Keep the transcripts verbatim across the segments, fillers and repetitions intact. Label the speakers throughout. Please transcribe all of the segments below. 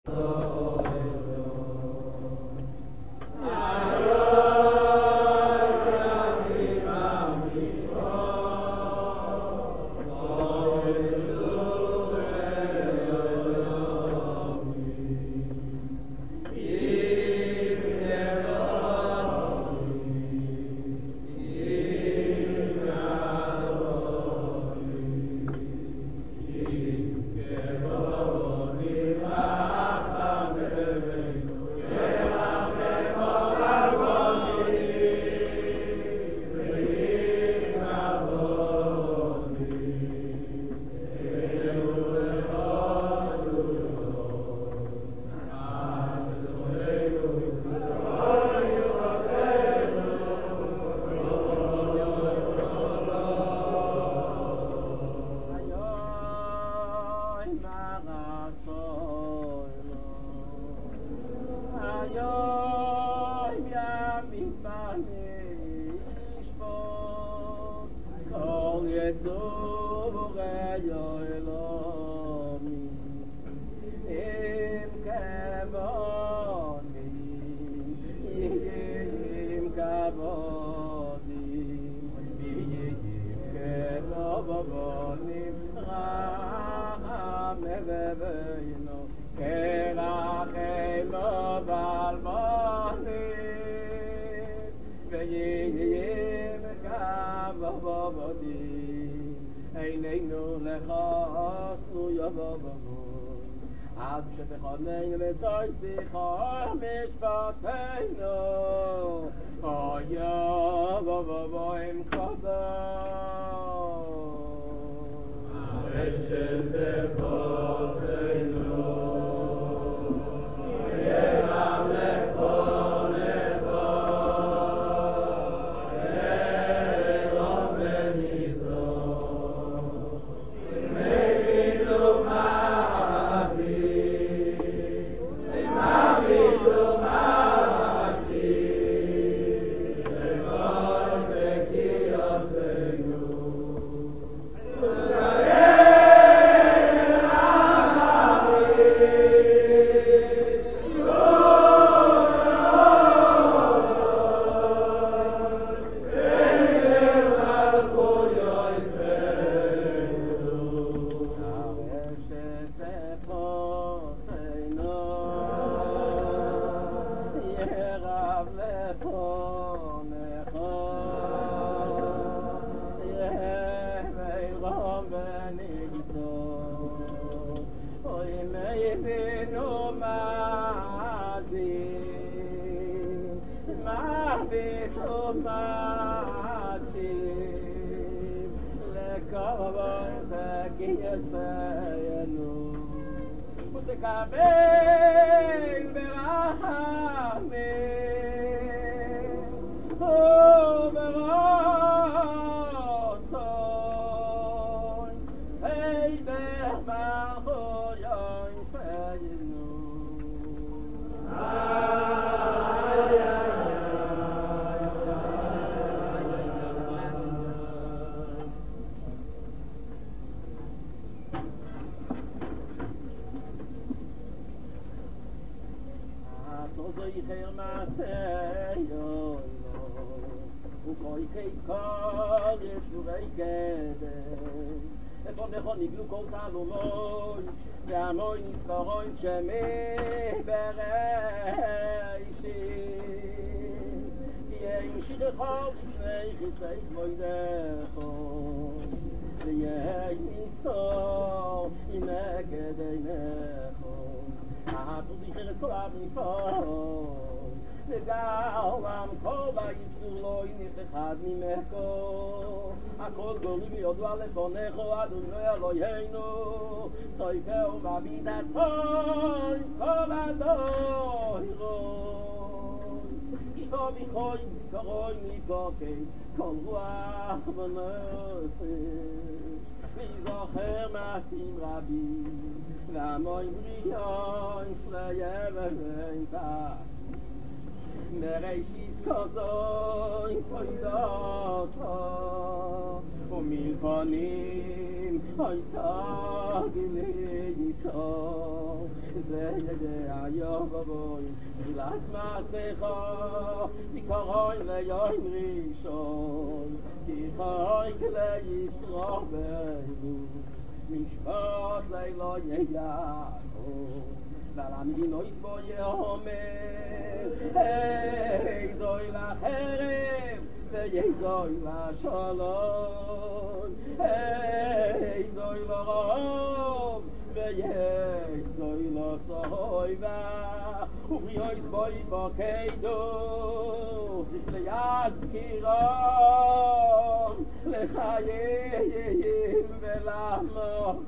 Speaker 1: Milpanim, I sag in זה ידע יובוי גילס מסכה תקרוי ליום ראשון תקרוי כלי ישרוך בנו משפט לילה יעקב ולמדינו יתבוא יאמר היי זוי לחרב ויהי זוי לשלום היי זוי לרוב ויהי זוי לסויבה ובריאוי בוי בקידו ליזכירם לחיים ולמוות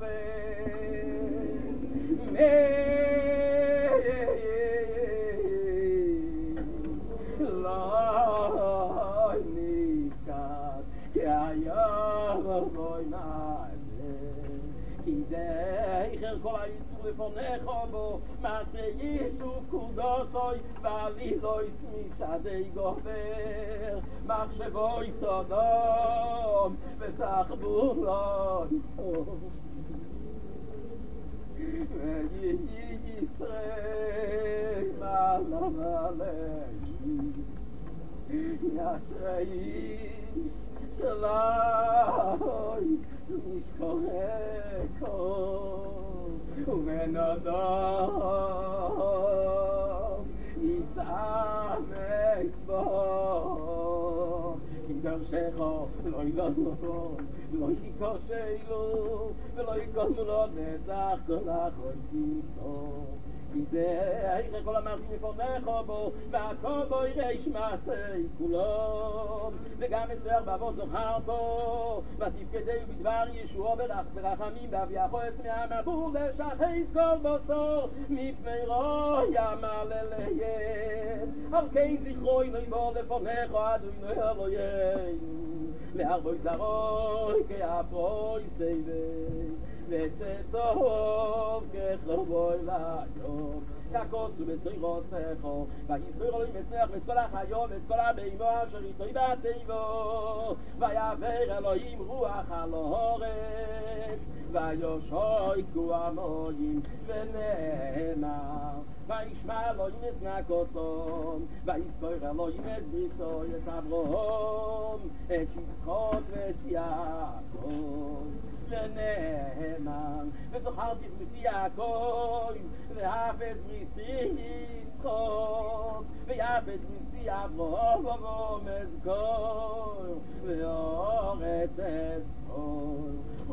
Speaker 1: לא נפקד כי היום בוי נעלה כי זה איכר כל היצור לפונך בו מעשה יישוב קודוסוי ועלילוי מצעדי גובר מחשבוי סודום וסחבולוי סוף ויהי ישראל מעלה ועלי יעשה איש שלוי נשכוחקו ובן אדם ישמח בו כי דרשךו לא ילדו לא יקושלו ולא יקומו לו נצח כל החוצים לו כי זה איך כל המעשים לפונך בו והכל בו ירש מעשי כולו וגם אצלך בעבוד זוכר בו ותפקדי בדבר ישוע ברח ברחמים בהביאכו את מהמבור לשחס כל בשר מפני רוי המלליהם על כן זכרוי לא יבוא לפונך אדוני אלוהינו להרבוי זרוי כאפרוי סייבי ותצוב כחרבוי ליום ככוסו בסרירוסךו ויזכור אלוהים מסך ואת כל החיות ואת כל הבהמו אשר איתו בטבעו ויעבר אלוהים רוח על הארץ ויושקו המים ונאמר וישמע אלוהים את נקוסון ויזכור אלוהים את בריתו את אברהם את יצחק ואת יעקב ונאמר וזכרתי את בריתי יעקב והפת בריתי יצחק ויפת בריתי אברהם ואזכור ואורץ אזכור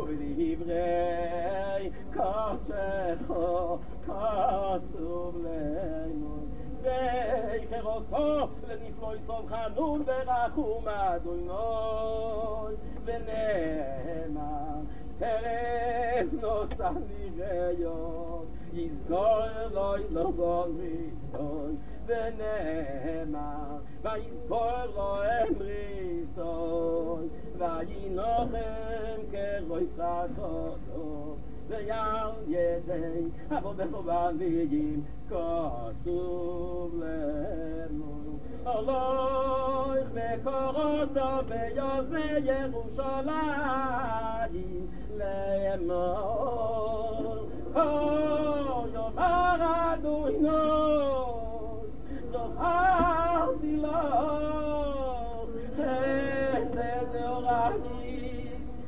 Speaker 1: ובדברי קודשך כתוב לנו זכר אותו לנפלוי סוף חנון ורחום אדוני ונאמר טרף נוסע נראה יזכור אלוהי לבוא ריסוי ונאמר ויזכור אלוהים ריסוי וינוחם כרוי חסודו ויעל ידי עבודך ובנביאים כתוב לנו הולך מקורוסו ביוזמי ירושלים לאמור הו יאמר אדוני זכרתי לו חסד נוראי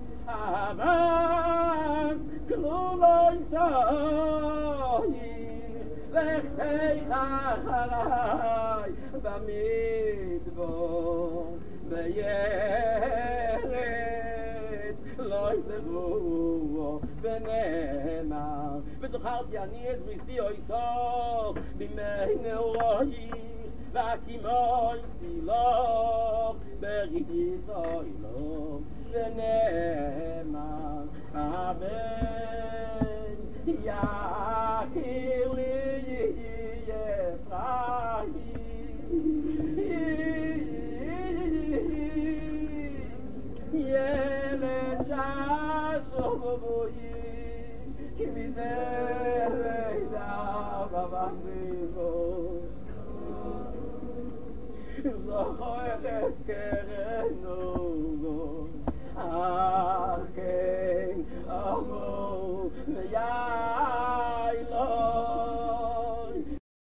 Speaker 1: אהבת כלום לא יסוי לכתך אחרי במדבור וירד לא יסגרו ונאמר וזכרתי אני את בריתי איתו בימי נעורי והקימוי סילוך בריתי סוילו ונאמר הבן יכיר לי אפרים ילד ששובוי כי מזה לידה בבחירות זוכר את קרנו